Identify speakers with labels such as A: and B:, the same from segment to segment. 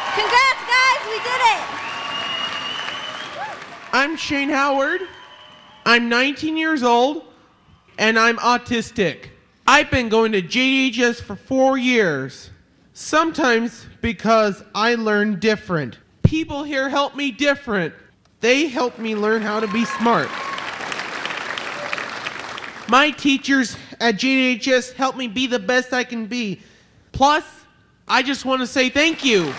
A: Congrats, guys, we did it!
B: I'm Shane Howard. I'm 19 years old, and I'm autistic. I've been going to JDHS for 4 years. Sometimes because I learn different. People here help me different. They help me learn how to be smart. My teachers at JDHS help me be the best I can be. Plus, I just want to say thank you.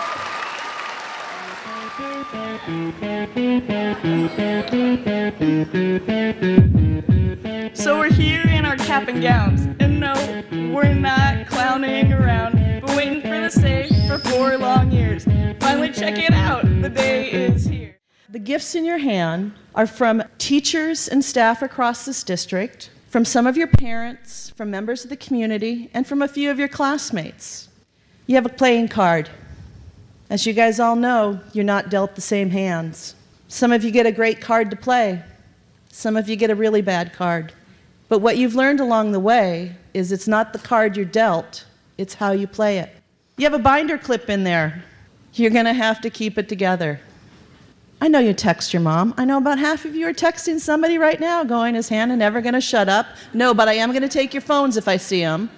C: So we're here in our cap and gowns, and no, we're not clowning around, but waiting for the stage for 4 long years. Finally, check it out, the day is here.
D: The gifts in your hand are from teachers and staff across this district, from some of your parents, from members of the community, and from a few of your classmates. You have a playing card. As you guys all know, you're not dealt the same hands. Some of you get a great card to play. Some of you get a really bad card. But what you've learned along the way is it's not the card you're dealt, it's how you play it. You have a binder clip in there. You're going to have to keep it together. I know you text your mom. I know about half of you are texting somebody right now going, is Hannah never going to shut up? No, but I am going to take your phones if I see them.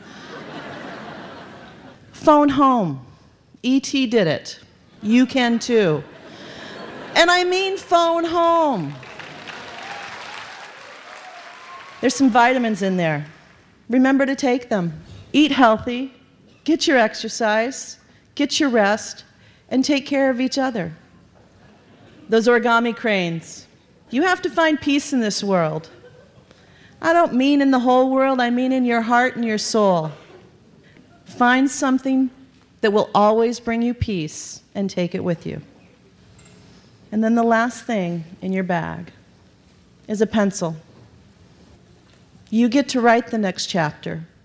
D: Phone home. E.T. did it. You can too. And I mean phone home. There's some vitamins in there. Remember to take them. Eat healthy, get your exercise, get your rest, and take care of each other. Those origami cranes. You have to find peace in this world. I don't mean in the whole world, I mean in your heart and your soul. Find something that will always bring you peace and take it with you. And then the last thing in your bag is a pencil. You get to write the next chapter.